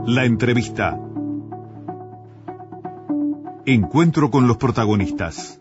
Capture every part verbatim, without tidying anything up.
La entrevista. Encuentro con los protagonistas.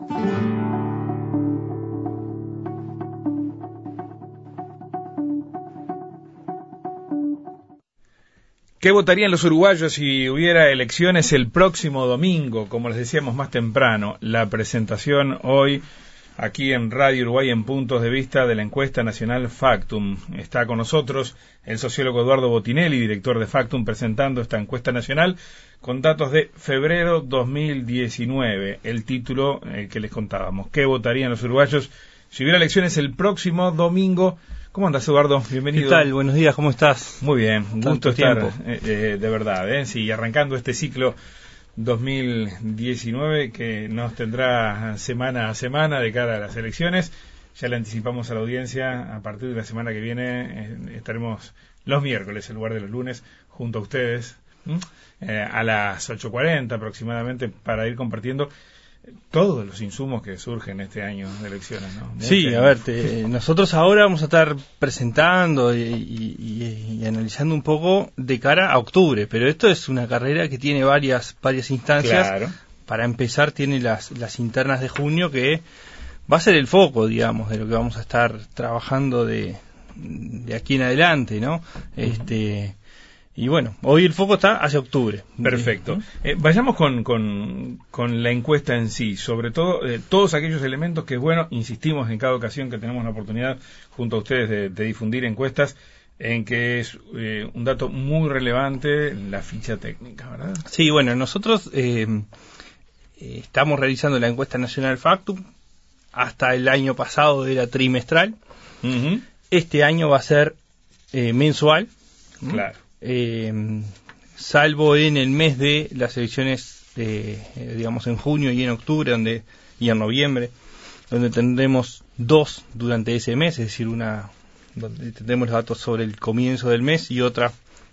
¿Qué votarían los uruguayos si hubiera elecciones el próximo domingo? Como les decíamos más temprano, la presentación hoy aquí en Radio Uruguay en Puntos de Vista de la encuesta nacional Factum. Está con nosotros el sociólogo Eduardo Botinelli, director de Factum, presentando esta encuesta nacional con datos de febrero dos mil diecinueve. El título eh, que les contábamos. ¿Qué votarían los uruguayos si hubiera elecciones el próximo domingo? ¿Cómo andas, Eduardo? Bienvenido. ¿Qué tal? Buenos días, ¿cómo estás? Muy bien, un gusto estar, eh, eh, de verdad, ¿eh? Sí, arrancando este ciclo dos mil diecinueve que nos tendrá semana a semana de cara a las elecciones. Ya le anticipamos a la audiencia, a partir de la semana que viene eh, estaremos los miércoles en lugar de los lunes junto a ustedes eh, a las ocho cuarenta aproximadamente para ir compartiendo todos los insumos que surgen este año de elecciones, ¿no? Sí, este a ver, te, nosotros ahora vamos a estar presentando y, y, y, y analizando un poco de cara a octubre, pero esto es una carrera que tiene varias varias instancias. Claro. Para empezar tiene las, las internas de junio, que va a ser el foco, digamos, de lo que vamos a estar trabajando de, de aquí en adelante, ¿no? Uh-huh. Este... Y bueno, hoy el foco está hacia octubre. Perfecto. Eh, vayamos con, con, con la encuesta en sí, sobre todo eh, todos aquellos elementos que, bueno, insistimos en cada ocasión que tenemos la oportunidad junto a ustedes de, de difundir encuestas, en que es eh, un dato muy relevante la ficha técnica, ¿verdad? Sí, bueno, nosotros eh, estamos realizando la encuesta nacional Factum. Hasta el año pasado era trimestral. Uh-huh. Este año va a ser eh, mensual. Claro. Eh, salvo en el mes de las elecciones, eh, digamos en junio y en octubre, donde y en noviembre, donde tendremos dos durante ese mes, es decir, una donde tendremos los datos sobre el comienzo del mes y otra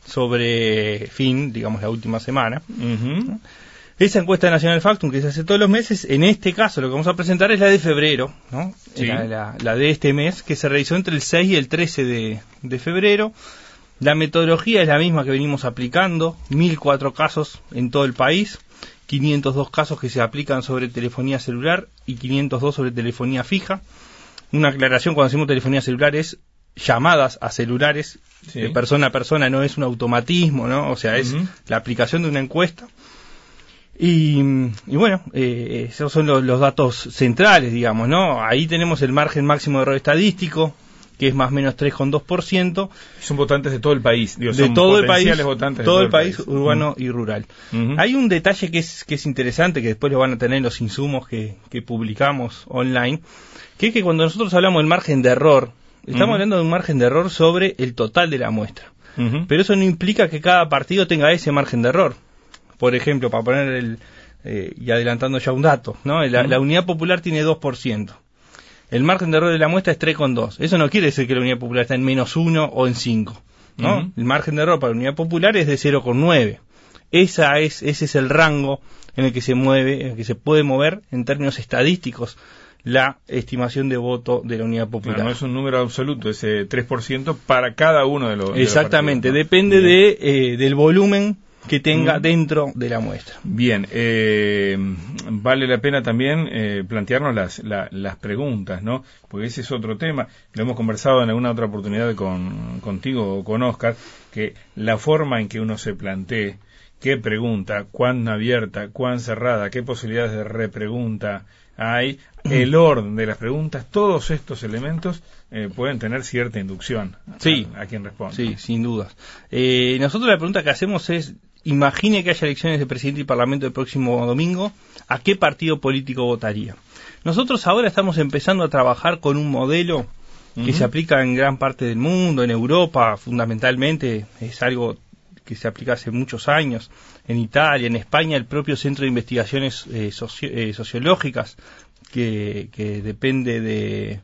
sobre fin, digamos la última semana. Uh-huh. ¿No? Esa encuesta nacional Factum que se hace todos los meses, en este caso lo que vamos a presentar es la de febrero, ¿no? Sí. la, la, la de este mes, que se realizó entre el seis y el trece de, de febrero. La metodología es la misma que venimos aplicando, mil cuatro casos en todo el país, quinientos dos casos que se aplican sobre telefonía celular y quinientos dos sobre telefonía fija. Una aclaración, cuando decimos telefonía celular es llamadas a celulares, sí, de persona a persona, no es un automatismo, ¿no? O sea, uh-huh, es la aplicación de una encuesta. Y, y bueno, eh, esos son los, los datos centrales, digamos, ¿no? Ahí tenemos el margen máximo de error estadístico, que es más o menos tres coma dos por ciento. Son votantes de todo el país. Digo, de son todo el país, votantes todo de el país, país, urbano uh-huh, y rural. Uh-huh. Hay un detalle que es que es interesante, que después lo van a tener los insumos que, que publicamos online, que es que cuando nosotros hablamos del margen de error, estamos uh-huh, hablando de un margen de error sobre el total de la muestra. Uh-huh. Pero eso no implica que cada partido tenga ese margen de error. Por ejemplo, para poner el... Eh, y adelantando ya un dato, ¿no? La, uh-huh, la Unidad Popular tiene dos por ciento. El margen de error de la muestra es tres coma dos. Eso no quiere decir que la Unidad Popular está en menos uno o en cinco, ¿no? Uh-huh. El margen de error para la Unidad Popular es de cero coma nueve. Esa es, ese es el rango en el que se mueve, en el que se puede mover en términos estadísticos la estimación de voto de la Unidad Popular. Claro, no es un número absoluto, ese tres por ciento para cada uno de los. Exactamente, de los partidos, ¿no? Depende de, eh, del volumen que tenga dentro de la muestra. Bien, eh, vale la pena también eh, plantearnos las, la, las preguntas, ¿no? Porque ese es otro tema, lo hemos conversado en alguna otra oportunidad con, contigo o con Oscar, que la forma en que uno se plantee qué pregunta, cuán abierta, cuán cerrada, qué posibilidades de repregunta hay, el orden de las preguntas, todos estos elementos eh, pueden tener cierta inducción a, sí, a, a quien responde. Sí, sin dudas. Eh, nosotros la pregunta que hacemos es, imagine que haya elecciones de presidente y parlamento el próximo domingo, ¿a qué partido político votaría? Nosotros ahora estamos empezando a trabajar con un modelo que uh-huh, se aplica en gran parte del mundo, en Europa fundamentalmente, es algo que se aplica hace muchos años, en Italia, en España, el propio Centro de Investigaciones eh, socio, eh, Sociológicas, que, que depende de,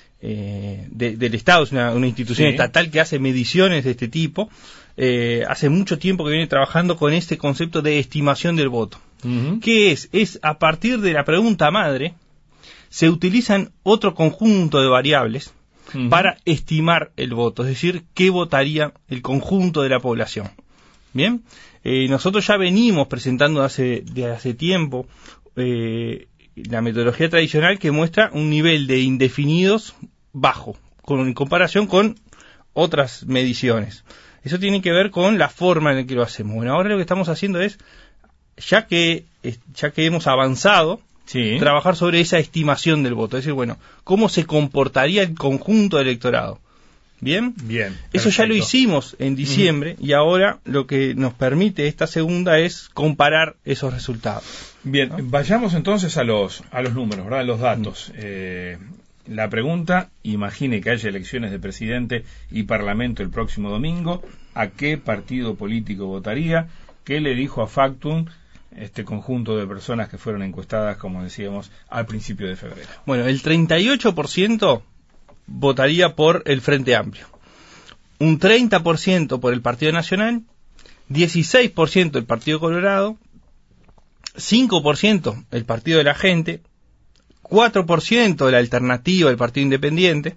eh, de, del Estado, es una, una institución sí, estatal que hace mediciones de este tipo, eh, hace mucho tiempo que viene trabajando con este concepto de estimación del voto. Uh-huh. ¿Qué es? Es a partir de la pregunta madre, se utilizan otro conjunto de variables uh-huh, para estimar el voto, es decir, qué votaría el conjunto de la población. Bien, eh, nosotros ya venimos presentando hace, de hace tiempo eh, la metodología tradicional que muestra un nivel de indefinidos bajo, con, en comparación con otras mediciones. Eso tiene que ver con la forma en la que lo hacemos. Bueno, ahora lo que estamos haciendo es, ya que, ya que hemos avanzado, sí, trabajar sobre esa estimación del voto. Es decir, bueno, ¿cómo se comportaría el conjunto del electorado? ¿Bien? Bien. Eso ya lo hicimos en diciembre, uh-huh, y ahora lo que nos permite esta segunda es comparar esos resultados. Bien, ¿no? Vayamos entonces a los a los números, ¿verdad? A los datos. Uh-huh. Eh, la pregunta, imagine que haya elecciones de presidente y parlamento el próximo domingo, ¿a qué partido político votaría? ¿Qué le dijo a Factum este conjunto de personas que fueron encuestadas, como decíamos, al principio de febrero? Bueno, el treinta y ocho por ciento votaría por el Frente Amplio, un treinta por ciento por el Partido Nacional, dieciséis por ciento el Partido Colorado, cinco por ciento el Partido de la Gente, cuatro por ciento de la Alternativa del Partido Independiente,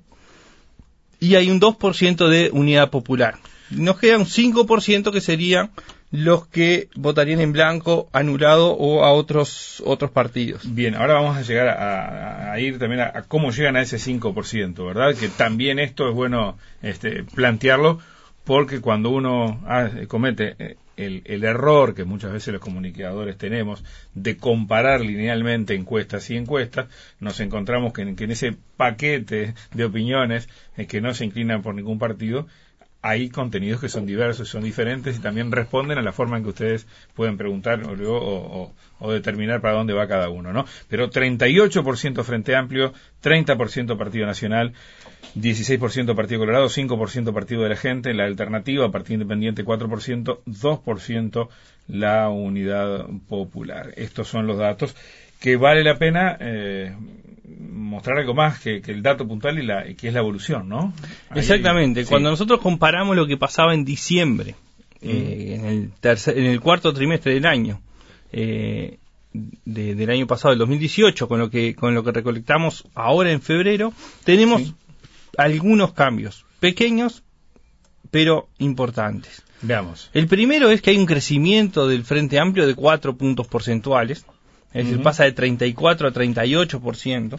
y hay un dos por ciento de Unidad Popular. Nos queda un cinco por ciento que serían los que votarían en blanco, anulado o a otros otros partidos. Bien, ahora vamos a llegar a, a ir también a, a cómo llegan a ese cinco por ciento, ¿verdad? Que también esto es bueno este, plantearlo, porque cuando uno ah, comete el, el error que muchas veces los comunicadores tenemos de comparar linealmente encuestas y encuestas, nos encontramos que, que en ese paquete de opiniones eh, que no se inclinan por ningún partido, hay contenidos que son diversos, son diferentes y también responden a la forma en que ustedes pueden preguntar o, o, o, o determinar para dónde va cada uno, ¿no? Pero treinta y ocho por ciento Frente Amplio, treinta por ciento Partido Nacional, dieciséis por ciento Partido Colorado, cinco por ciento Partido de la Gente, la Alternativa, Partido Independiente cuatro por ciento, dos por ciento la Unidad Popular. Estos son los datos que vale la pena eh, mostrar algo más que, que el dato puntual y la que es la evolución, ¿no? Ahí, exactamente. Sí. Cuando nosotros comparamos lo que pasaba en diciembre, mm. eh, en el tercer, en el cuarto trimestre del año, eh, de, del año pasado, del dos mil dieciocho, con lo que con lo que recolectamos ahora en febrero, tenemos sí. algunos cambios pequeños, pero importantes. Veamos. El primero es que hay un crecimiento del Frente Amplio de cuatro puntos porcentuales. Es decir, uh-huh. pasa de treinta y cuatro a treinta y ocho por ciento.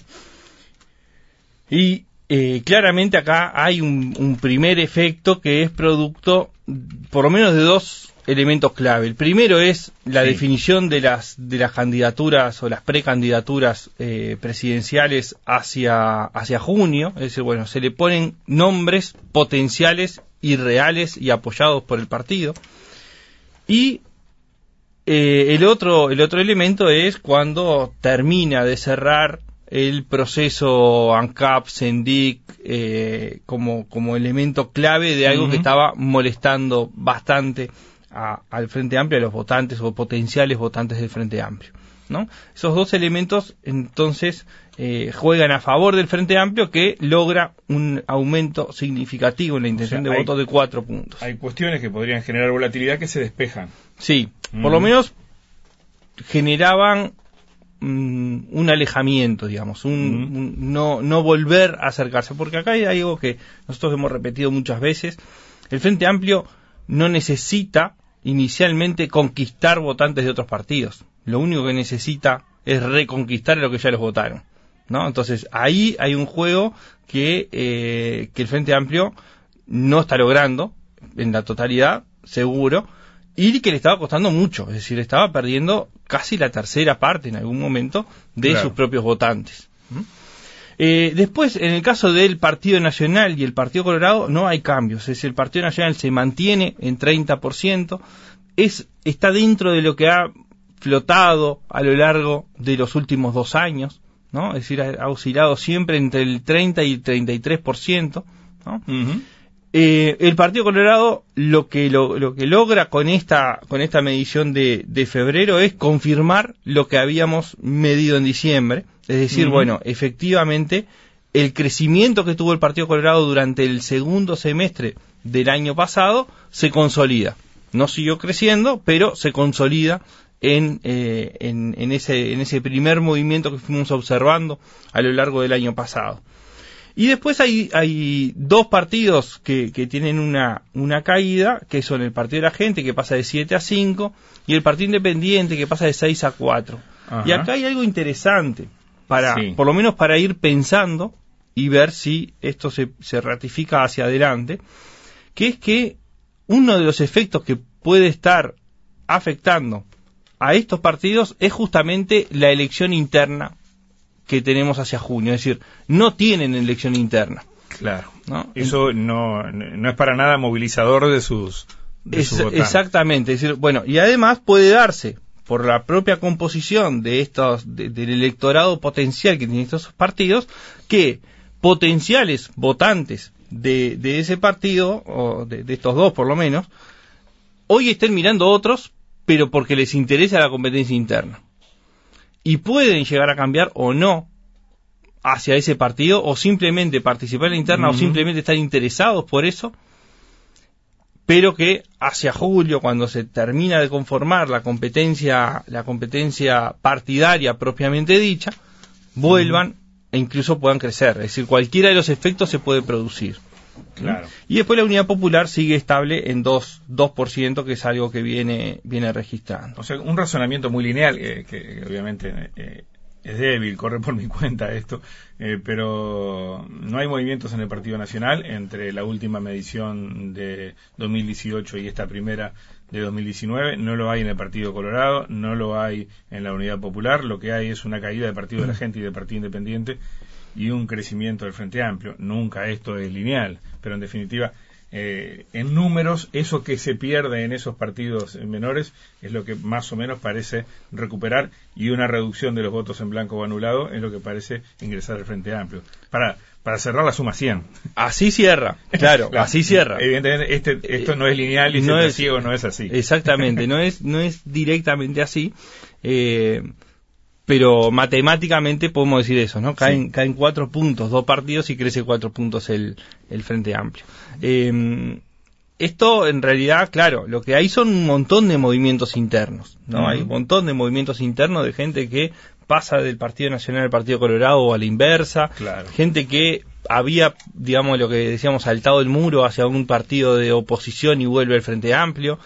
Y eh, claramente acá hay un, un primer efecto que es producto, por lo menos, de dos elementos clave. El primero es la sí. definición de las de las candidaturas o las precandidaturas eh, presidenciales hacia, hacia junio. Es decir, bueno, se le ponen nombres potenciales y reales y apoyados por el partido. Y Eh, el otro el otro elemento es cuando termina de cerrar el proceso ANCAP, SENDIC, eh, como, como elemento clave de algo uh-huh. que estaba molestando bastante a, al Frente Amplio, a los votantes o potenciales votantes del Frente Amplio, ¿no? Esos dos elementos entonces eh, juegan a favor del Frente Amplio, que logra un aumento significativo en la intención o sea, de hay, voto de cuatro puntos. Hay cuestiones que podrían generar volatilidad que se despejan. Sí, mm. por lo menos generaban mm, un alejamiento, digamos, un, mm. un no no volver a acercarse, porque acá hay algo que nosotros hemos repetido muchas veces. El Frente Amplio no necesita inicialmente conquistar votantes de otros partidos. Lo único que necesita es reconquistar a los que ya los votaron, ¿no? Entonces ahí hay un juego que eh, que el Frente Amplio no está logrando en la totalidad, seguro, y que le estaba costando mucho. Es decir, estaba perdiendo casi la tercera parte en algún momento de claro. sus propios votantes. ¿Mm? Eh, después, en el caso del Partido Nacional y el Partido Colorado, no hay cambios. Es decir, el Partido Nacional se mantiene en treinta por ciento, es, está dentro de lo que ha flotado a lo largo de los últimos dos años, ¿no? Es decir, ha, ha oscilado siempre entre el treinta y el treinta y tres por ciento, ¿no? Uh-huh. Eh, el Partido Colorado lo que lo, lo que logra con esta con esta medición de, de febrero es confirmar lo que habíamos medido en diciembre, es decir, uh-huh. bueno, efectivamente el crecimiento que tuvo el Partido Colorado durante el segundo semestre del año pasado se consolida. No siguió creciendo, pero se consolida en, eh, en, en ese en ese primer movimiento que fuimos observando a lo largo del año pasado. Y después hay, hay dos partidos que, que tienen una, una caída, que son el partido de la gente, que pasa de siete a cinco, y el partido independiente, que pasa de seis a cuatro. Ajá. Y acá hay algo interesante, para, sí. por lo menos para ir pensando y ver si esto se, se ratifica hacia adelante, que es que uno de los efectos que puede estar afectando a estos partidos es justamente la elección interna que tenemos hacia junio, es decir, no tienen elección interna. Claro, ¿no? Eso no, no es para nada movilizador de sus, de es, sus votantes. Exactamente, es decir, bueno, y además puede darse por la propia composición de estos, de, del electorado potencial que tienen estos partidos, que potenciales votantes de, de ese partido, o de, de estos dos por lo menos, hoy estén mirando otros, pero porque les interesa la competencia interna. Y pueden llegar a cambiar o no hacia ese partido, o simplemente participar en la interna, uh-huh. o simplemente estar interesados por eso, pero que hacia julio, cuando se termina de conformar la competencia, la competencia partidaria propiamente dicha, vuelvan uh-huh. e incluso puedan crecer. Es decir, cualquiera de los efectos se puede producir. Claro. Y después la Unidad Popular sigue estable en dos por ciento, que es algo que viene viene registrando. O sea, un razonamiento muy lineal, eh, que obviamente eh, es débil, corre por mi cuenta esto, eh, pero no hay movimientos en el Partido Nacional entre la última medición de dos mil dieciocho y esta primera de dos mil diecinueve, no lo hay en el Partido Colorado, no lo hay en la Unidad Popular, lo que hay es una caída del Partido de la Gente y del Partido Independiente, y un crecimiento del Frente Amplio. Nunca esto es lineal, pero en definitiva, eh, en números, eso que se pierde en esos partidos menores es lo que más o menos parece recuperar, y una reducción de los votos en blanco o anulado es lo que parece ingresar al Frente Amplio. Para para cerrar la suma cien. Así cierra, claro, claro. así cierra. Evidentemente, este, esto no es lineal y no es ciego, no es así. Exactamente, no es, no es directamente así. Eh, Pero matemáticamente podemos decir eso, ¿no? Caen, sí. caen cuatro puntos, dos partidos, y crece cuatro puntos el, el Frente Amplio. Eh, esto, en realidad, claro, lo que hay son un montón de movimientos internos, ¿no? Uh-huh. Hay un montón de movimientos internos de gente que pasa del Partido Nacional al Partido Colorado o a la inversa. Claro. Gente que había, digamos, lo que decíamos, saltado el muro hacia un partido de oposición y vuelve al Frente Amplio.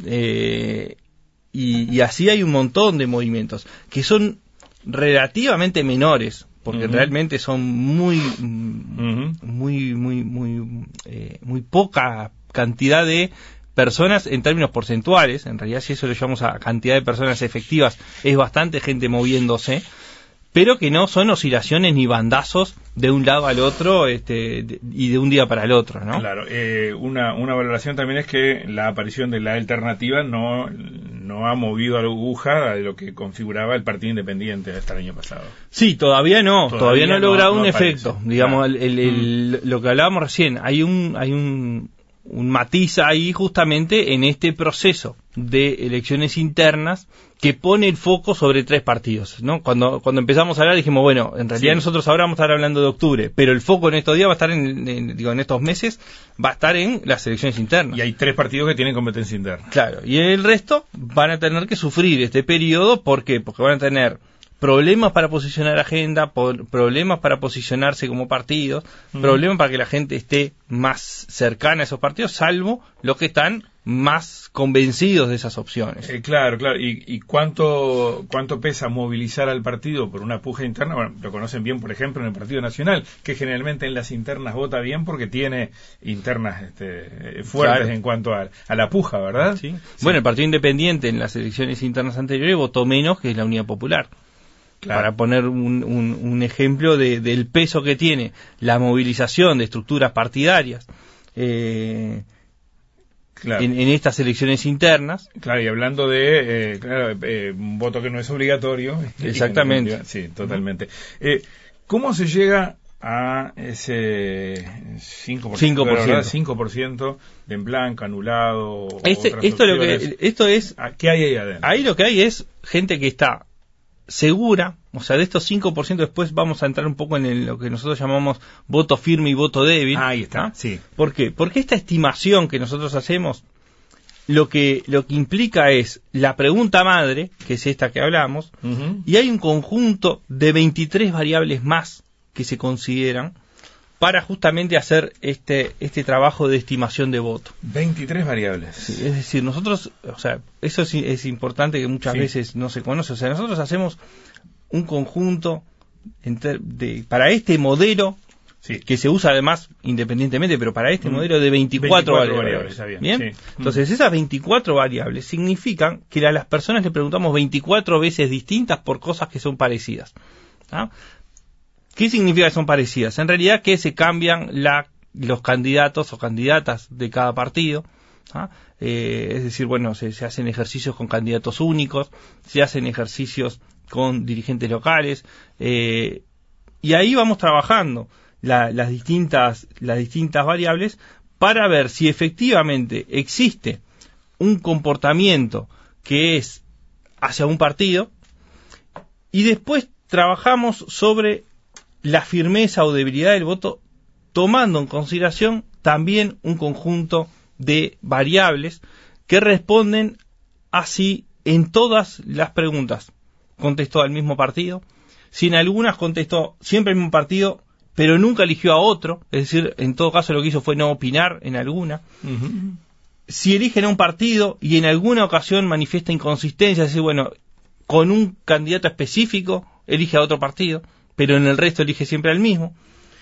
Eh, y, y así hay un montón de movimientos que son relativamente menores, porque uh-huh. realmente son muy uh-huh. muy muy muy eh, muy poca cantidad de personas en términos porcentuales. En realidad, si eso lo llamamos a cantidad de personas efectivas, es bastante gente moviéndose, pero que no son oscilaciones ni bandazos de un lado al otro, este, de, y de un día para el otro, ¿no? Claro, eh, una, una valoración también es que la aparición de la alternativa no, no ha movido a la aguja de lo que configuraba el Partido Independiente hasta el año pasado. Sí, todavía no, todavía, todavía no ha logrado no, no un aparece. efecto. Digamos, claro. el, el, el, mm. lo que hablábamos recién, hay un, hay un, un matiz ahí justamente en este proceso de elecciones internas que pone el foco sobre tres partidos, ¿no? Cuando cuando empezamos a hablar dijimos, bueno, en realidad sí. nosotros ahora vamos a estar hablando de octubre, pero el foco en estos días va a estar en, en digo en estos meses va a estar en las elecciones internas. Y hay tres partidos que tienen competencia interna. Claro, y el resto van a tener que sufrir este periodo, ¿por qué? Porque van a tener problemas para posicionar agenda, por, problemas para posicionarse como partidos, mm. problemas para que la gente esté más cercana a esos partidos, salvo los que están más convencidos de esas opciones. Eh, claro, claro. ¿Y, y cuánto cuánto pesa movilizar al partido por una puja interna? Bueno, lo conocen bien, por ejemplo, en el Partido Nacional, que generalmente en las internas vota bien porque tiene internas este, fuertes claro. en cuanto a, a la puja, ¿verdad? Sí. Sí. Bueno, el Partido Independiente en las elecciones internas anteriores votó menos que la Unidad Popular. Claro. Para poner un, un, un ejemplo de, del peso que tiene la movilización de estructuras partidarias eh, claro. en, en estas elecciones internas. Claro, y hablando de eh, claro, eh, un voto que no es obligatorio. Exactamente. Sí, totalmente. Eh, ¿Cómo se llega a ese cinco por ciento, cinco por ciento. cinco por ciento de en blanco, anulado? Este, esto, lo que, esto es... ¿Qué hay ahí adentro? Ahí lo que hay es gente que está segura, o sea, de estos cinco por ciento después vamos a entrar un poco en el, lo que nosotros llamamos voto firme y voto débil. Ah, ahí está, ¿no? Sí. ¿Por qué? Porque esta estimación que nosotros hacemos, lo que, lo que implica es la pregunta madre, que es esta que hablamos, uh-huh. y hay un conjunto de veintitrés variables más que se consideran para justamente hacer este este trabajo de estimación de voto. veintitrés variables. Sí, es decir, nosotros, o sea, eso es, es importante que muchas sí. veces no se conoce. O sea, nosotros hacemos un conjunto enter, de, para este modelo, sí. que se usa además independientemente, pero para este mm. modelo de veinticuatro, veinticuatro variables. variables ¿bien? bien? Sí. Entonces, esas veinticuatro variables significan que a las personas le preguntamos veinticuatro veces distintas por cosas que son parecidas. ¿Ah? ¿Qué significa que son parecidas? En realidad que se cambian la, los candidatos o candidatas de cada partido. ¿Ah? Eh, es decir, bueno, se, se hacen ejercicios con candidatos únicos, se hacen ejercicios con dirigentes locales, eh, y ahí vamos trabajando la, las distintas las distintas variables para ver si efectivamente existe un comportamiento que es hacia un partido, y después trabajamos sobre la firmeza o debilidad del voto, tomando en consideración también un conjunto de variables que responden así en todas las preguntas. Contestó al mismo partido, si en algunas contestó siempre al mismo partido, pero nunca eligió a otro, es decir, en todo caso lo que hizo fue no opinar en alguna. Uh-huh. Si eligen a un partido y en alguna ocasión manifiesta inconsistencia, es decir, bueno, con un candidato específico elige a otro partido, pero en el resto elige siempre al mismo.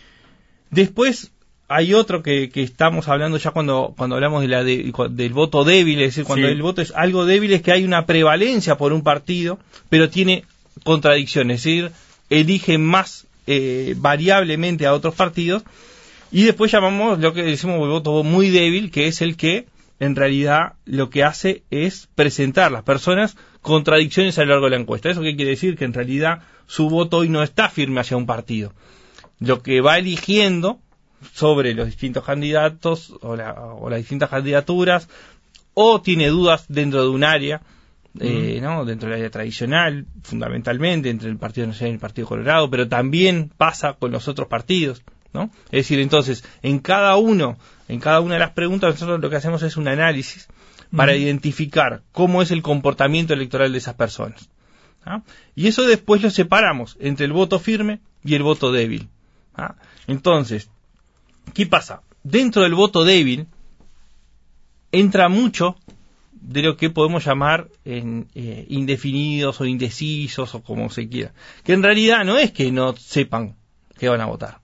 Después hay otro que, que estamos hablando ya cuando cuando hablamos de la de, del voto débil, es decir, cuando sí. el voto es algo débil, es que hay una prevalencia por un partido, pero tiene contradicciones, es decir, elige más eh, variablemente a otros partidos, y después llamamos lo que decimos el voto muy débil, que es el que en realidad lo que hace es presentar a las personas contradicciones a lo largo de la encuesta. ¿Eso qué quiere decir? Que en realidad su voto hoy no está firme hacia un partido. Lo que va eligiendo sobre los distintos candidatos o, la, o las distintas candidaturas, o tiene dudas dentro de un área, eh, mm. ¿no? dentro del área tradicional, fundamentalmente entre el Partido Nacional y el Partido Colorado, pero también pasa con los otros partidos, ¿no? Es decir, entonces, en cada uno, en cada una de las preguntas, nosotros lo que hacemos es un análisis para mm. identificar cómo es el comportamiento electoral de esas personas. ¿Ah? Y eso después lo separamos entre el voto firme y el voto débil. ¿Ah? Entonces, ¿qué pasa? Dentro del voto débil entra mucho de lo que podemos llamar en, eh, indefinidos o indecisos o como se quiera, que en realidad no es que no sepan que van a votar.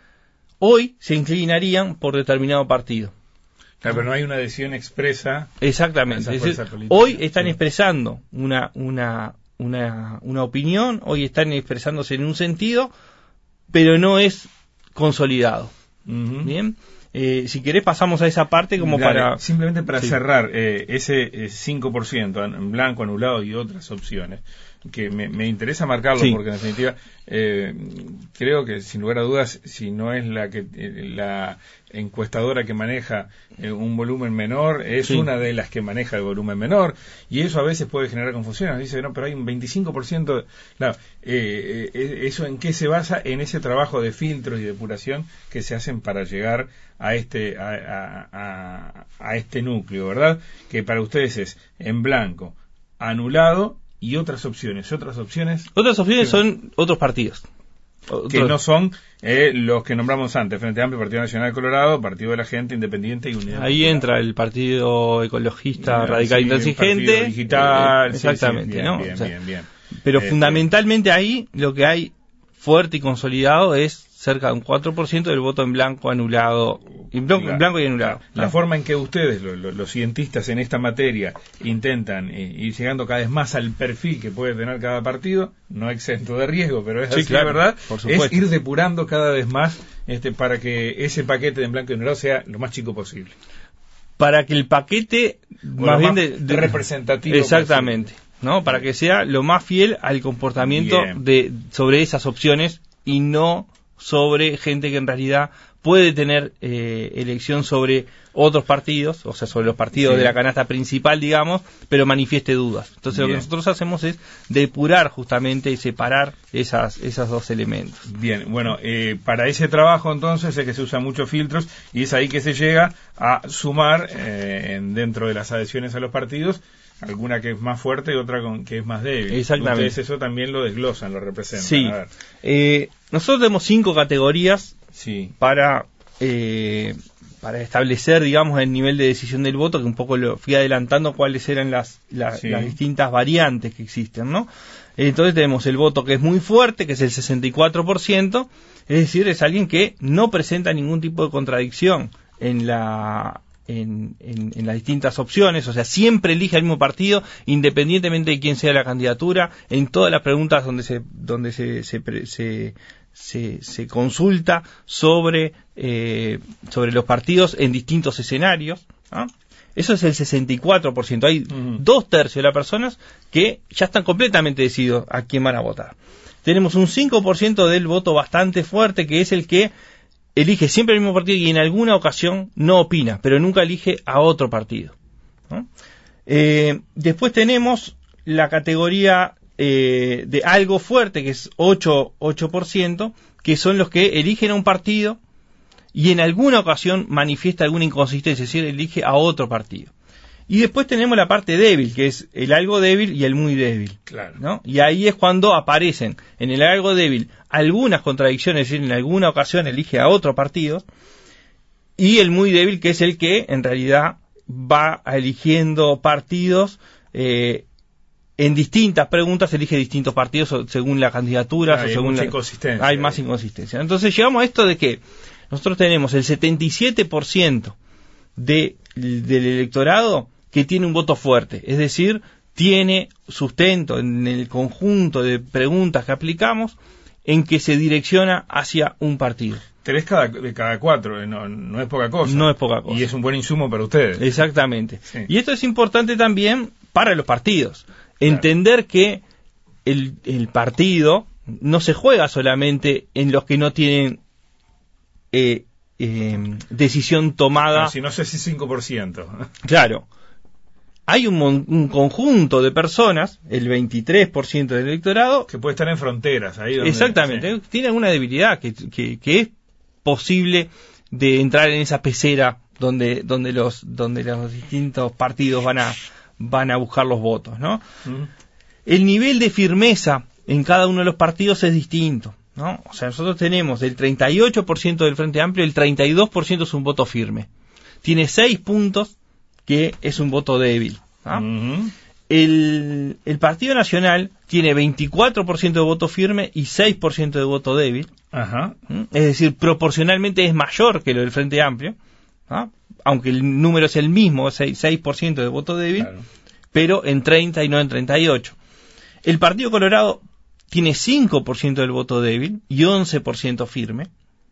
Hoy se inclinarían por determinado partido. Claro, pero no hay una decisión expresa. Exactamente. Es decir, hoy están sí. expresando una, una, una, una opinión, hoy están expresándose en un sentido, pero no es consolidado. Uh-huh. Bien, eh, si querés pasamos a esa parte como Dale, para... Simplemente para sí. cerrar, eh, ese eh, cinco por ciento en blanco, anulado y otras opciones, que me, me interesa marcarlo sí. porque en definitiva eh, creo que sin lugar a dudas, si no es la que eh, la encuestadora que maneja eh, un volumen menor, es sí. una de las que maneja el volumen menor, y eso a veces puede generar confusión. Dice, no, pero hay un veinticinco por ciento. Claro, eh, eh, ¿eso en qué se basa? En ese trabajo de filtros y depuración que se hacen para llegar a este a, a, a, a este núcleo, ¿verdad? Que para ustedes es en blanco, anulado y otras opciones. Otras opciones otras opciones son otros partidos. Otros. Que no son eh, los que nombramos antes: Frente Amplio, Partido Nacional Colorado, Partido de la Gente, Independiente y Unidad. Ahí Popular. Entra el Partido Ecologista no, Radical sí, Intransigente. Digital. Eh, exactamente, sí, sí, bien, ¿no? Bien, o sea, bien, bien. Pero este, fundamentalmente ahí lo que hay fuerte y consolidado es cerca de un cuatro por ciento del voto en blanco, anulado, en blanco, claro, blanco y anulado. Claro. La ¿no? forma en que ustedes, lo, lo, los cientistas en esta materia, intentan eh, ir llegando cada vez más al perfil que puede tener cada partido, no exento de riesgo, pero es sí, así, claro, la verdad, por supuesto. Es ir depurando cada vez más este para que ese paquete de en blanco y anulado sea lo más chico posible. Para que el paquete, más bien más de, de representativo exactamente, posible. ¿No? Para que sea lo más fiel al comportamiento bien. de sobre esas opciones y no sobre gente que en realidad puede tener eh, elección sobre otros partidos, o sea, sobre los partidos sí. de la canasta principal, digamos, pero manifieste dudas. Entonces bien. Lo que nosotros hacemos es depurar justamente y separar esas esos dos elementos. Bien, bueno, eh, para ese trabajo entonces es que se usan muchos filtros y es ahí que se llega a sumar eh, dentro de las adhesiones a los partidos alguna que es más fuerte y otra con, que es más débil. Exactamente. Ustedes eso también lo desglosan, lo representan. Sí. A ver. Eh, nosotros tenemos cinco categorías sí. para eh, para establecer, digamos, el nivel de decisión del voto, que un poco lo fui adelantando cuáles eran las, la, sí. las distintas variantes que existen, ¿no? Entonces tenemos el voto que es muy fuerte, que es el sesenta y cuatro por ciento, es decir, es alguien que no presenta ningún tipo de contradicción en la en, en, en las distintas opciones, o sea, siempre elige al mismo partido, independientemente de quién sea la candidatura, en todas las preguntas donde se donde se se, se, se, se consulta sobre eh, sobre los partidos en distintos escenarios, ¿no? Eso es el sesenta y cuatro por ciento. Hay uh-huh. dos tercios de las personas que ya están completamente decididos a quién van a votar. Tenemos un cinco por ciento del voto bastante fuerte, que es el que elige siempre el mismo partido y en alguna ocasión no opina, pero nunca elige a otro partido, ¿no? Eh, después tenemos la categoría eh, de algo fuerte, que es ocho por ciento, que son los que eligen a un partido y en alguna ocasión manifiesta alguna inconsistencia, es decir, elige a otro partido. Y después tenemos la parte débil, que es el algo débil y el muy débil. Claro. ¿No? Y ahí es cuando aparecen en el algo débil algunas contradicciones, es decir, en alguna ocasión elige a otro partido, y el muy débil, que es el que en realidad va eligiendo partidos, eh, en distintas preguntas elige distintos partidos según la candidatura. Hay o según mucha la, inconsistencia. Hay más inconsistencia. Entonces llegamos a esto de que nosotros tenemos el setenta y siete por ciento de, del electorado que tiene un voto fuerte, es decir, tiene sustento en el conjunto de preguntas que aplicamos en que se direcciona hacia un partido. Tres cada, de cada cuatro, no, no es poca cosa. No es poca cosa. Y es un buen insumo para ustedes. Exactamente. Sí. Y esto es importante también para los partidos. Claro. Entender que el, el partido no se juega solamente en los que no tienen eh, eh, decisión tomada. No, si no sé si cinco por ciento. Claro. Hay un, un conjunto de personas, el veintitrés por ciento del electorado, que puede estar en fronteras. Ahí donde, exactamente. Sí. Tiene alguna debilidad que, que, que es posible de entrar en esa pecera donde donde los donde los distintos partidos van a van a buscar los votos, ¿no? Uh-huh. El nivel de firmeza en cada uno de los partidos es distinto, ¿no? O sea, nosotros tenemos el treinta y ocho por ciento del Frente Amplio, el treinta y dos por ciento es un voto firme. Tiene seis puntos que es un voto débil, ¿no? Uh-huh. El, el Partido Nacional tiene veinticuatro por ciento de voto firme y seis por ciento de voto débil. Ajá. Es decir, proporcionalmente es mayor que lo del Frente Amplio, ¿no? Aunque el número es el mismo, seis por ciento de voto débil, claro, pero en treinta y no en treinta y ocho. El Partido Colorado tiene cinco por ciento del voto débil y once por ciento firme.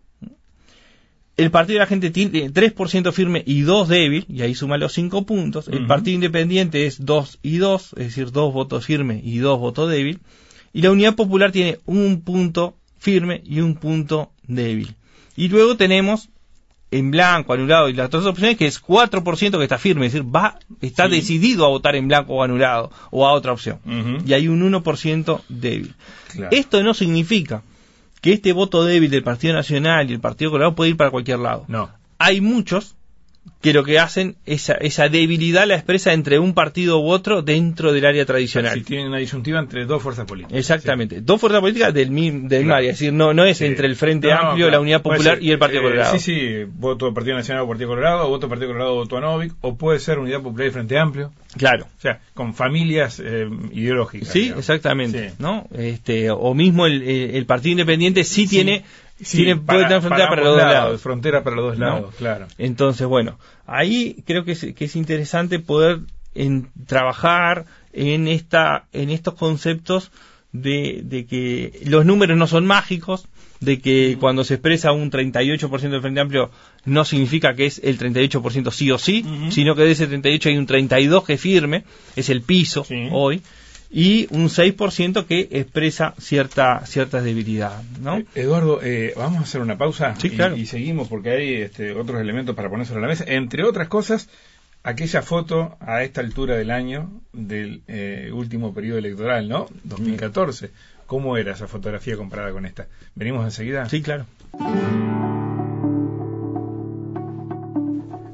El Partido de la Gente tiene tres por ciento firme y dos débil, y ahí suma los cinco puntos. El uh-huh. Partido Independiente es dos y dos, es decir, dos votos firmes y dos votos débil. Y la Unidad Popular tiene un punto firme y un punto débil. Y luego tenemos en blanco, anulado y las otras opciones, que es cuatro por ciento que está firme, es decir, va está sí. decidido a votar en blanco o anulado o a otra opción. Uh-huh. Y hay un uno por ciento débil. Claro. Esto no significa que este voto débil del Partido Nacional y el Partido Colorado puede ir para cualquier lado. No. Hay muchos que lo que hacen, esa, esa debilidad la expresa entre un partido u otro dentro del área tradicional. Si tienen una disyuntiva entre dos fuerzas políticas. Exactamente. Sí. Dos fuerzas políticas del, del claro. área. Es decir, no, no es sí. entre el Frente no, Amplio, no, la Unidad Popular ser, y el Partido eh, Colorado. Sí, sí. Voto Partido Nacional o Partido Colorado, o voto Partido Colorado o voto a Novik, o puede ser Unidad Popular y Frente Amplio. Claro. O sea, con familias eh, ideológicas. Sí, digamos. Exactamente. Sí. ¿No? Este, o mismo el, el Partido Independiente sí, sí. tiene... Sí, tiene, para, puede tener frontera para, para los dos lados, lados. Frontera para los dos lados, ¿no? Claro. Entonces, bueno, ahí creo que es, que es interesante poder en, trabajar en esta en estos conceptos de, de que los números no son mágicos, de que uh-huh. cuando se expresa un treinta y ocho por ciento del Frente Amplio no significa que es el treinta y ocho por ciento sí o sí, uh-huh. sino que de ese treinta y ocho hay un treinta y dos que firme, es el piso sí. hoy, y un seis por ciento que expresa cierta cierta debilidad, ¿no? Eduardo, eh, vamos a hacer una pausa sí, y, claro. y seguimos porque hay este, otros elementos para poner sobre la mesa. Entre otras cosas, aquella foto a esta altura del año del eh, último periodo electoral, ¿no? dos mil catorce. ¿Cómo era esa fotografía comparada con esta? ¿Venimos enseguida? Sí, claro.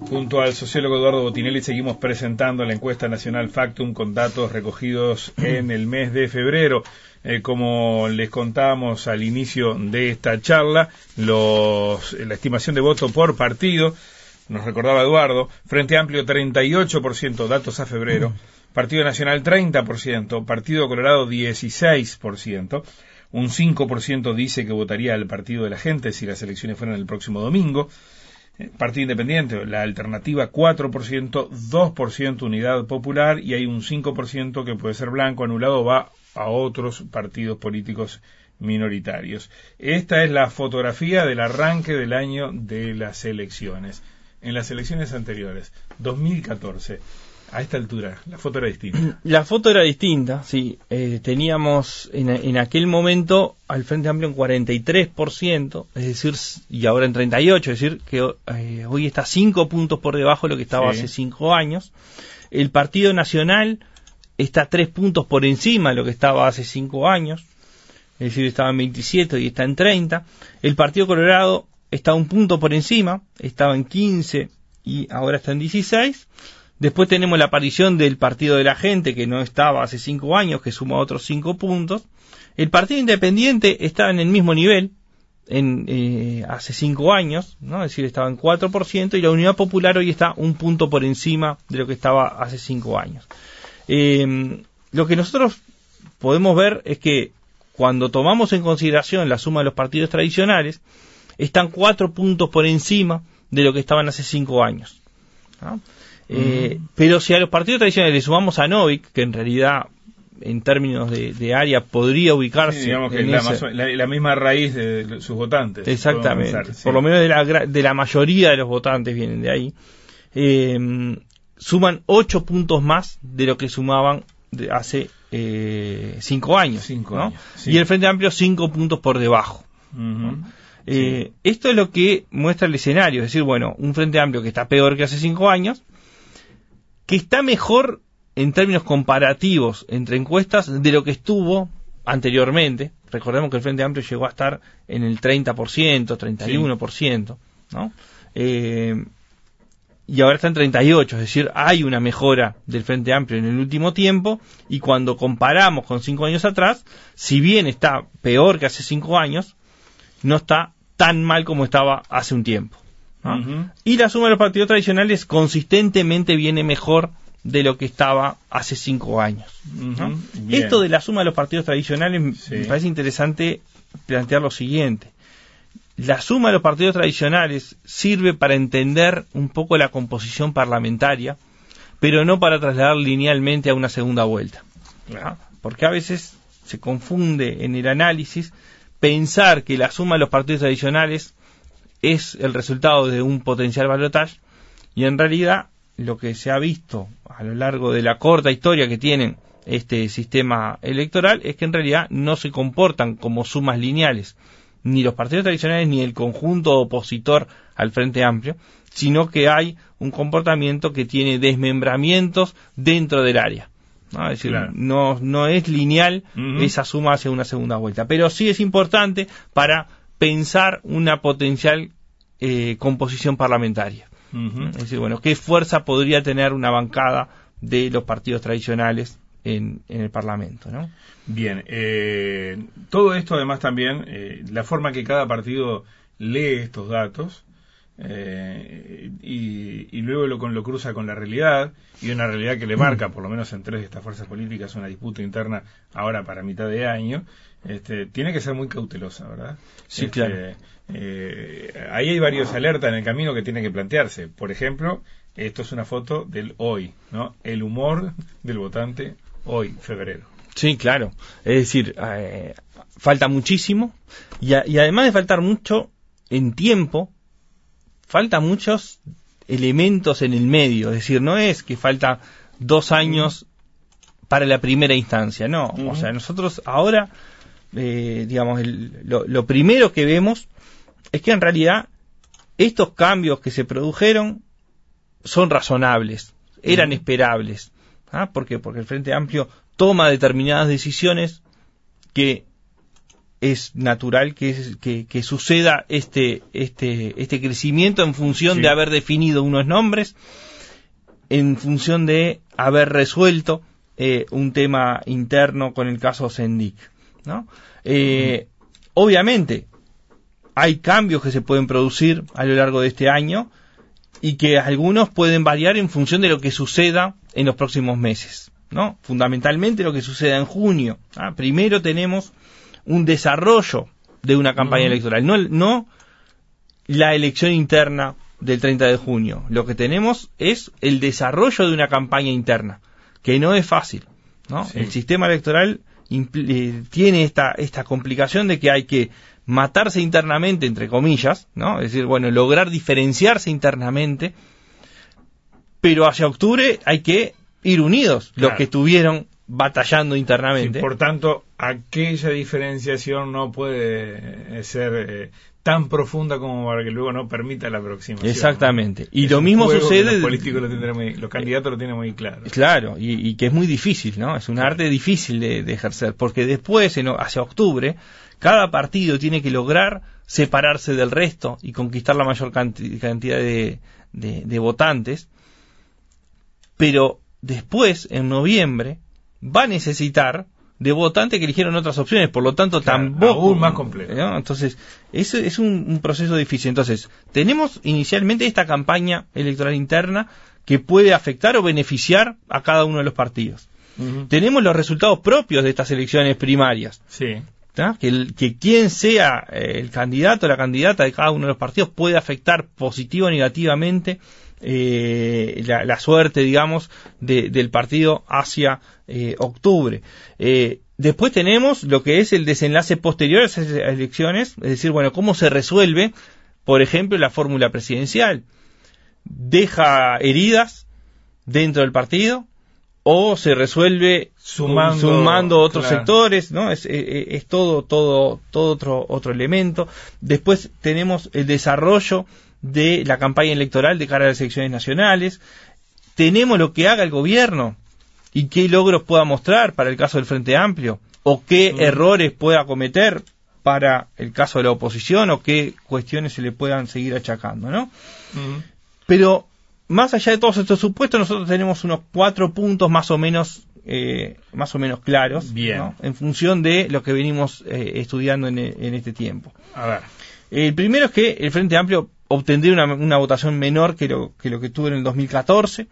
Junto al sociólogo Eduardo Botinelli seguimos presentando la encuesta nacional Factum con datos recogidos en el mes de febrero. Eh, como les contábamos al inicio de esta charla, los, la estimación de voto por partido, nos recordaba Eduardo, Frente Amplio treinta y ocho por ciento, datos a febrero, Partido Nacional treinta por ciento, Partido Colorado dieciséis por ciento, un cinco por ciento dice que votaría al Partido de la Gente si las elecciones fueran el próximo domingo, Partido Independiente, la alternativa cuatro por ciento, dos por ciento Unidad Popular y hay un cinco por ciento que puede ser blanco, anulado, va a otros partidos políticos minoritarios. Esta es la fotografía del arranque del año de las elecciones. En las elecciones anteriores, dos mil catorce, a esta altura, la foto era distinta. La foto era distinta, sí. Eh, teníamos en, en aquel momento al Frente Amplio en cuarenta y tres por ciento, es decir, y ahora en treinta y ocho por ciento, es decir, que eh, hoy está cinco puntos por debajo de lo que estaba sí. hace cinco años. El Partido Nacional está tres puntos por encima de lo que estaba hace cinco años, es decir, estaba en veintisiete y está en treinta. El Partido Colorado está un punto por encima, estaba en quince y ahora está en dieciséis. Después tenemos la aparición del Partido de la Gente, que no estaba hace cinco años, que suma otros cinco puntos. El Partido Independiente está en el mismo nivel en eh, hace cinco años, ¿no? Es decir, estaba en cuatro por ciento, y la Unidad Popular hoy está un punto por encima de lo que estaba hace cinco años. Eh, lo que nosotros podemos ver es que cuando tomamos en consideración la suma de los partidos tradicionales, están cuatro puntos por encima de lo que estaban hace cinco años, ¿no? Eh, mm. Pero si a los partidos tradicionales le sumamos a Novik, que en realidad en términos de, de área podría ubicarse sí, digamos que en la, ese, la, la misma raíz de sus votantes. Exactamente, pensar, sí. Por lo menos de la, de la mayoría de los votantes vienen de ahí. Eh, suman ocho puntos más de lo que sumaban de hace eh, cinco años, cinco ¿no? años sí. Y el Frente Amplio cinco puntos por debajo. Uh-huh. ¿No? Eh, sí. Esto es lo que muestra el escenario, es decir, bueno, un Frente Amplio que está peor que hace cinco años, que está mejor en términos comparativos entre encuestas de lo que estuvo anteriormente. Recordemos que el Frente Amplio llegó a estar en el treinta por ciento, treinta y uno por ciento, ¿no? Eh, y ahora está en treinta y ocho por ciento, es decir, hay una mejora del Frente Amplio en el último tiempo, y cuando comparamos con cinco años atrás, si bien está peor que hace cinco años, no está tan mal como estaba hace un tiempo, ¿no? Uh-huh. Y la suma de los partidos tradicionales consistentemente viene mejor de lo que estaba hace cinco años, ¿no? Uh-huh. Esto de la suma de los partidos tradicionales sí. me parece interesante plantear lo siguiente. La suma de los partidos tradicionales sirve para entender un poco la composición parlamentaria, pero no para trasladar linealmente a una segunda vuelta, ¿no? Porque a veces se confunde en el análisis pensar que la suma de los partidos tradicionales es el resultado de un potencial balotaje, y en realidad lo que se ha visto a lo largo de la corta historia que tienen este sistema electoral es que en realidad no se comportan como sumas lineales, ni los partidos tradicionales ni el conjunto opositor al Frente Amplio, sino que hay un comportamiento que tiene desmembramientos dentro del área, ¿no? Es decir, claro. no, no es lineal uh-huh. esa suma hacia una segunda vuelta, pero sí es importante para pensar una potencial eh, composición parlamentaria. Uh-huh. Es decir, bueno, ¿qué fuerza podría tener una bancada de los partidos tradicionales en, en el Parlamento, ¿no? Bien, eh, todo esto además también, eh, la forma que cada partido lee estos datos eh, y, y luego lo, con, lo cruza con la realidad, y una realidad que le marca, por lo menos en tres de estas fuerzas políticas, una disputa interna ahora para mitad de año, este, tiene que ser muy cautelosa, ¿verdad? Sí, este, claro. Eh, ahí hay varios alertas en el camino que tienen que plantearse. Por ejemplo, esto es una foto del hoy, ¿no? El humor del votante hoy, febrero. Sí, claro. Es decir, eh, falta muchísimo, y, a, y además de faltar mucho en tiempo, falta muchos elementos en el medio. Es decir, no es que falta dos años para la primera instancia, no. Uh-huh. O sea, nosotros ahora, eh, digamos, el, lo, lo primero que vemos es que en realidad estos cambios que se produjeron son razonables, eran uh-huh. esperables. ¿Ah? ¿Por qué? Porque el Frente Amplio toma determinadas decisiones que es natural que, que, que suceda este, este, este crecimiento en función sí. de haber definido unos nombres, en función de haber resuelto eh, un tema interno con el caso Sendik, ¿no? Eh, uh-huh. Obviamente, hay cambios que se pueden producir a lo largo de este año y que algunos pueden variar en función de lo que suceda en los próximos meses, ¿no? Fundamentalmente lo que suceda en junio. ¿ah? Primero tenemos un desarrollo de una campaña uh-huh. electoral, no, no la elección interna del treinta de junio. Lo que tenemos es el desarrollo de una campaña interna, que no es fácil, ¿no? Sí. El sistema electoral impl- eh, tiene esta, esta complicación de que hay que matarse internamente, entre comillas, ¿no? Es decir, bueno, lograr diferenciarse internamente, pero hacia octubre hay que ir unidos, claro. los que estuvieron batallando internamente. Sí, por tanto, aquella diferenciación no puede ser eh, tan profunda como para que luego no permita la aproximación. Exactamente. ¿no? Y es lo mismo sucede. Los políticos lo tendrán muy, los candidatos lo tienen muy claro. Claro, y, y que es muy difícil, ¿no? Es un claro. arte difícil de, de ejercer, porque después, en, hacia octubre, cada partido tiene que lograr separarse del resto y conquistar la mayor canti- cantidad de, de, de votantes, pero después, en noviembre, va a necesitar de votantes que eligieron otras opciones, por lo tanto claro, tampoco aún más complejo, ¿no? Entonces eso es un, un proceso difícil. Entonces tenemos inicialmente esta campaña electoral interna que puede afectar o beneficiar a cada uno de los partidos. Uh-huh. Tenemos los resultados propios de estas elecciones primarias, sí. ¿tá? que, el, que quien sea el candidato o la candidata de cada uno de los partidos puede afectar positiva o negativamente Eh, la, la suerte, digamos, de, del partido hacia eh, octubre. Eh, después tenemos lo que es el desenlace posterior a esas elecciones, es decir, bueno, cómo se resuelve, por ejemplo, la fórmula presidencial. ¿Deja heridas dentro del partido o se resuelve sumando, sumando otros claro. sectores? ¿No? Es, es, es todo, todo, todo otro, otro elemento. Después tenemos el desarrollo de la campaña electoral de cara a las elecciones nacionales. Tenemos lo que haga el gobierno y qué logros pueda mostrar para el caso del Frente Amplio, o qué mm. errores pueda cometer para el caso de la oposición, o qué cuestiones se le puedan seguir achacando, ¿no? Mm. Pero más allá de todos estos supuestos, nosotros tenemos unos cuatro puntos más o menos eh, más o menos claros, Bien. ¿no? En función de lo que venimos eh, estudiando en, en este tiempo. A ver. El primero es que el Frente Amplio obtendría una, una votación menor que lo, que lo que tuvo en el dos mil catorce.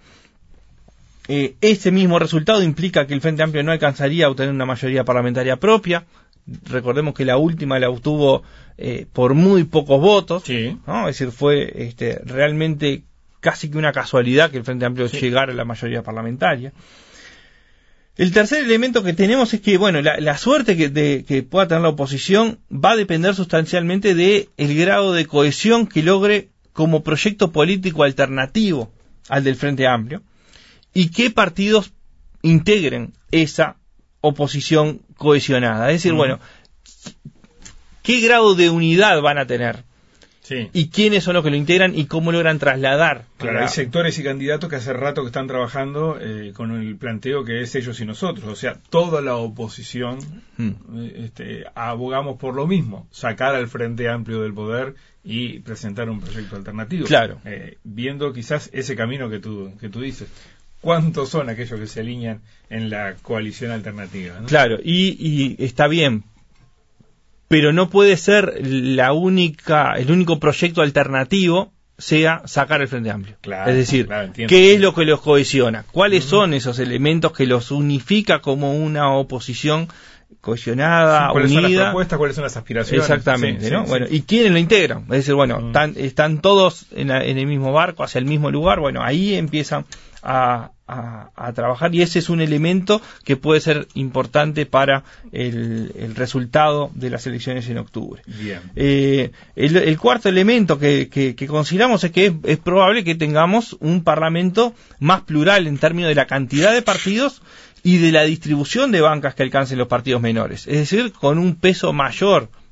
Eh, este mismo resultado implica que el Frente Amplio no alcanzaría a obtener una mayoría parlamentaria propia. Recordemos que la última la obtuvo eh, por muy pocos votos, sí. ¿no? Es decir, fue este, realmente casi que una casualidad que el Frente Amplio sí. llegara a la mayoría parlamentaria. El tercer elemento que tenemos es que, bueno, la, la suerte que, de, que pueda tener la oposición va a depender sustancialmente de el grado de cohesión que logre como proyecto político alternativo al del Frente Amplio y qué partidos integren esa oposición cohesionada. Es decir, uh-huh. bueno, ¿qué grado de unidad van a tener? Sí. Y quiénes son los que lo integran y cómo logran trasladar. Claro, hay sectores y candidatos que hace rato que están trabajando eh, con el planteo que es ellos y nosotros, o sea, toda la oposición mm. eh, este, abogamos por lo mismo, sacar al Frente Amplio del poder y presentar un proyecto alternativo. Claro. Eh, viendo quizás ese camino que tú, que tú dices. ¿Cuántos son aquellos que se alinean en la coalición alternativa, ¿no? Claro, y, y está bien, pero no puede ser la única, el único proyecto alternativo sea sacar el Frente Amplio. Claro, es decir, claro, entiendo, ¿qué entiendo. es lo que los cohesiona? ¿Cuáles uh-huh. son esos elementos que los unifica como una oposición cohesionada, sí, ¿cuáles unida? ¿Cuáles son las propuestas? ¿Cuáles son las aspiraciones? Exactamente, sí, ¿no? Sí, bueno, sí. ¿y quiénes lo integran? Es decir, bueno, uh-huh. están, están todos en, la, en el mismo barco, hacia el mismo lugar. Bueno, ahí empiezan a, a, a trabajar y ese es un elemento que puede ser importante para el, el resultado de las elecciones en octubre. Bien. Eh, el, el cuarto elemento que, que, que consideramos es que es, es probable que tengamos un parlamento más plural en términos de la cantidad de partidos y de la distribución de bancas que alcancen los partidos menores, es decir, con un peso mayor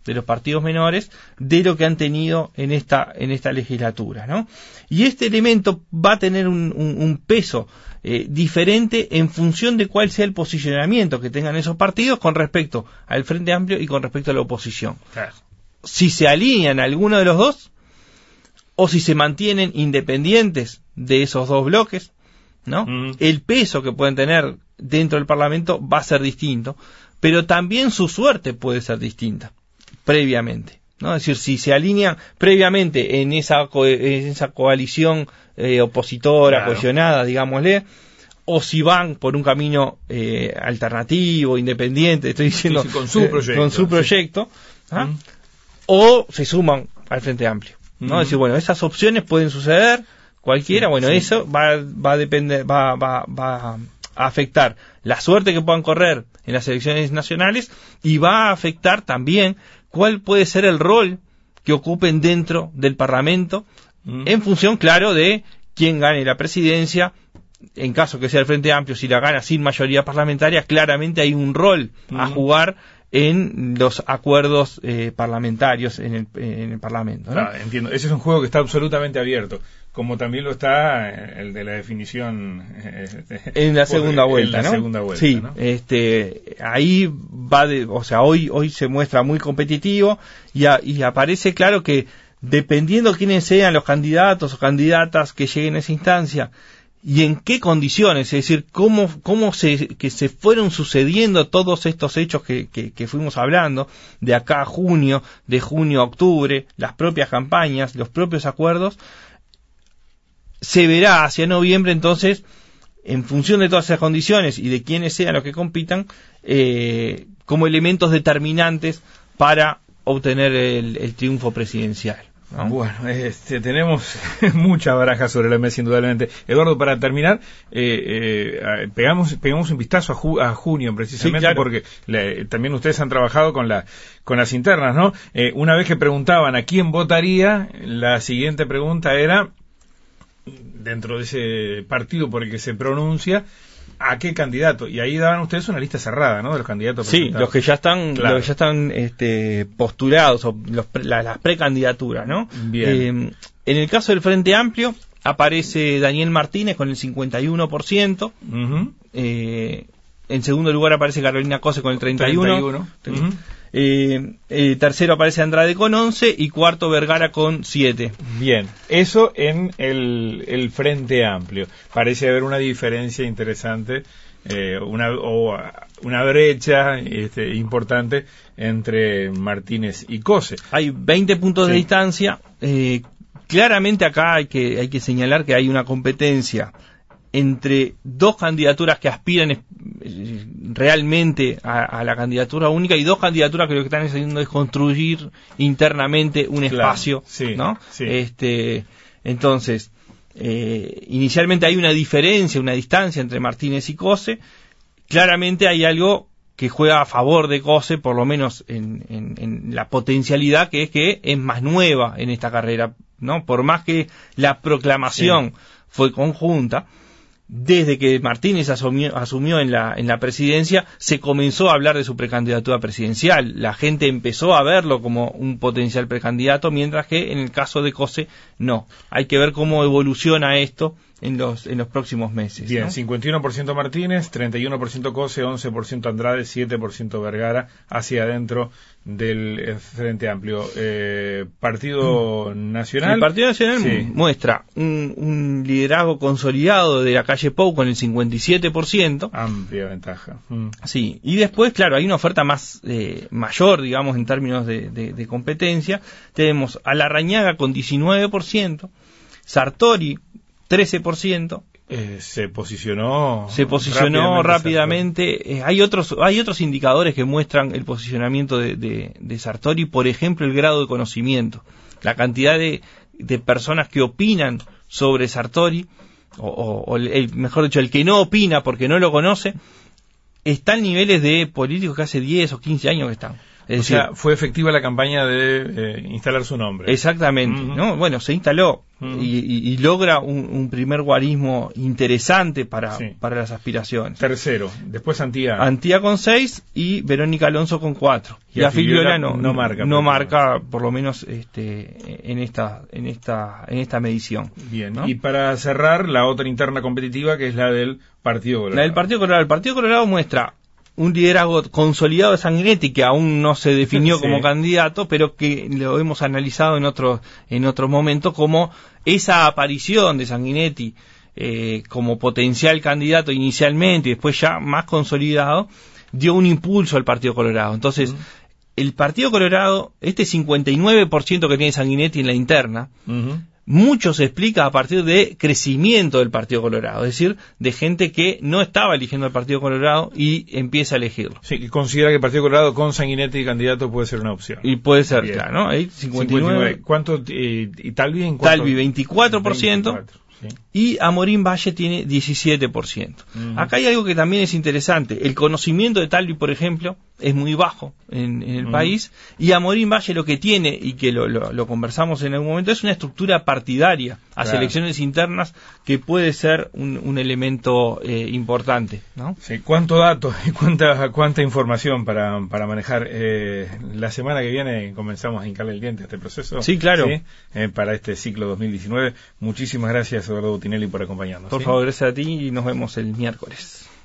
de los partidos menores de lo que han tenido en esta en esta legislatura, ¿no? Y este elemento va a tener un, un, un peso eh, diferente en función de cuál sea el posicionamiento que tengan esos partidos con respecto al Frente Amplio y con respecto a la oposición. Claro. Si se alinean a alguno de los dos o si se mantienen independientes de esos dos bloques, ¿no? Mm. El peso que pueden tener dentro del Parlamento va a ser distinto, pero también su suerte puede ser distinta previamente, ¿no? Es decir, si se alinean previamente en esa co- en esa coalición eh, opositora, claro, cohesionada, digámosle, o si van por un camino eh, alternativo, independiente, estoy diciendo, sí, sí, con su proyecto, eh, con su sí. proyecto, ¿ah? Mm. O se suman al Frente Amplio, ¿no? Mm. Es decir, bueno, esas opciones pueden suceder, cualquiera, sí, bueno, sí. eso va, va a depender, va, va, va a afectar la suerte que puedan correr en las elecciones nacionales y va a afectar también cuál puede ser el rol que ocupen dentro del Parlamento, mm. en función, claro, de quién gane la presidencia. En caso que sea el Frente Amplio, si la gana sin mayoría parlamentaria, claramente hay un rol mm. a jugar en los acuerdos eh, parlamentarios en el, en el Parlamento, ¿no? Ah, entiendo. Ese es un juego que está absolutamente abierto, como también lo está el de la definición eh, en la segunda vuelta, en la ¿no? segunda vuelta, sí, ¿no? este, ahí va de, o sea, hoy hoy se muestra muy competitivo y, a, y aparece claro que dependiendo quiénes sean los candidatos o candidatas que lleguen a esa instancia y en qué condiciones, es decir, cómo, cómo se, que se fueron sucediendo todos estos hechos que, que, que fuimos hablando, de acá a junio, de junio a octubre, las propias campañas, los propios acuerdos, se verá hacia noviembre entonces, en función de todas esas condiciones y de quiénes sean los que compitan, eh, como elementos determinantes para obtener el, el triunfo presidencial, ¿no? Bueno, este, tenemos mucha baraja sobre la mesa, indudablemente. Eduardo, para terminar, eh, eh, pegamos, pegamos un vistazo a, ju- a junio, precisamente, sí, claro, porque le, también ustedes han trabajado con, la, con las internas, ¿no? Eh, una vez que preguntaban a quién votaría, la siguiente pregunta era, dentro de ese partido por el que se pronuncia, ¿a qué candidato? Y ahí daban ustedes una lista cerrada, ¿no? De los candidatos presentados. Sí, los que ya están, claro, los que ya están este, postulados, o los, la, las precandidaturas, ¿no? Bien. Eh, en el caso del Frente Amplio, aparece Daniel Martínez con el cincuenta y uno por ciento. Uh-huh. Eh, en segundo lugar aparece Carolina Cose con el treinta y uno por ciento. treinta y uno. Uh-huh. Eh, eh, tercero aparece Andrade con once y cuarto Vergara con siete. Bien, eso en el, el Frente Amplio. Parece haber una diferencia interesante, eh, una, o una brecha este, importante entre Martínez y Cose. Hay veinte puntos sí. de distancia. Eh, claramente acá hay que, hay que señalar que hay una competencia entre dos candidaturas que aspiran realmente a, a la candidatura única y dos candidaturas que lo que están haciendo es construir internamente un claro, espacio, sí, ¿no? Sí. Este, entonces, eh, inicialmente hay una diferencia, una distancia entre Martínez y Cose. Claramente hay algo que juega a favor de Cose, por lo menos en, en, en la potencialidad, que es que es más nueva en esta carrera, ¿no? Por más que la proclamación sí. fue conjunta, desde que Martínez asumió, asumió en la en la presidencia, se comenzó a hablar de su precandidatura presidencial. La gente empezó a verlo como un potencial precandidato, mientras que en el caso de Cose, no. Hay que ver cómo evoluciona esto en los en los próximos meses. Bien, ¿no? cincuenta y uno por ciento Martínez, treinta y uno por ciento Cose, once por ciento Andrade, siete por ciento Vergara, hacia adentro del Frente Amplio. Eh, Partido mm. Nacional. El Partido Nacional sí. muestra un, un liderazgo consolidado de la calle Pou con el cincuenta y siete por ciento. Amplia ventaja. Mm. Sí, y después, claro, hay una oferta más eh, mayor, digamos, en términos de, de, de competencia. Tenemos a Larrañaga con diecinueve por ciento, Sartori trece por ciento. Eh, se posicionó se posicionó rápidamente, rápidamente. Eh, hay otros hay otros indicadores que muestran el posicionamiento de, de, de Sartori, por ejemplo el grado de conocimiento, la cantidad de, de personas que opinan sobre Sartori, o, o, o el, mejor dicho, el que no opina porque no lo conoce, está en niveles de políticos que hace diez o quince años que están. Es o decir, sea, fue efectiva la campaña de eh, instalar su nombre. Exactamente, uh-huh. ¿no? Bueno, se instaló uh-huh. y, y, y logra un, un primer guarismo interesante para, sí. para las aspiraciones. Tercero, después Antía. Antía con seis y Verónica Alonso con cuatro. Y, y a Filiola no, no marca, no marca por lo menos este, en esta, en esta, en esta medición. Bien. ¿no? Y para cerrar la otra interna competitiva que es la del Partido Colorado. La del Partido Colorado. El Partido Colorado muestra un liderazgo consolidado de Sanguinetti que aún no se definió sí. como candidato, pero que lo hemos analizado en otro en otro momento como esa aparición de Sanguinetti eh, como potencial candidato inicialmente y después ya más consolidado dio un impulso al Partido Colorado. Entonces, uh-huh. el Partido Colorado, este cincuenta y nueve por ciento que tiene Sanguinetti en la interna, uh-huh. mucho se explica a partir de crecimiento del Partido Colorado, es decir, de gente que no estaba eligiendo al Partido Colorado y empieza a elegirlo. Sí, que considera que el Partido Colorado con Sanguinetti candidato puede ser una opción. Y puede ser, bien. Claro, ¿no? Hay cincuenta y nueve. cincuenta y nueve. ¿Cuánto? Eh, ¿Y Talvi en cuánto? Talvi veinticuatro por ciento. veinticuatro. Sí. Y Amorín Valle tiene diecisiete por ciento. Uh-huh. Acá hay algo que también es interesante. El conocimiento de Talvi, por ejemplo, es muy bajo en, en el uh-huh. país. Y Amorín Valle lo que tiene, y que lo, lo, lo conversamos en algún momento, es una estructura partidaria a claro. elecciones internas que puede ser un, un elemento eh, importante, ¿no? Sí, cuánto dato y cuánta, cuánta información para, para manejar. Eh, la semana que viene comenzamos a hincarle el diente a este proceso. Sí, claro. ¿Sí? Eh, para este ciclo dos mil diecinueve. Muchísimas gracias, Eduardo Butinelli, por acompañarnos. Por ¿sí? favor, gracias a ti y nos vemos el miércoles.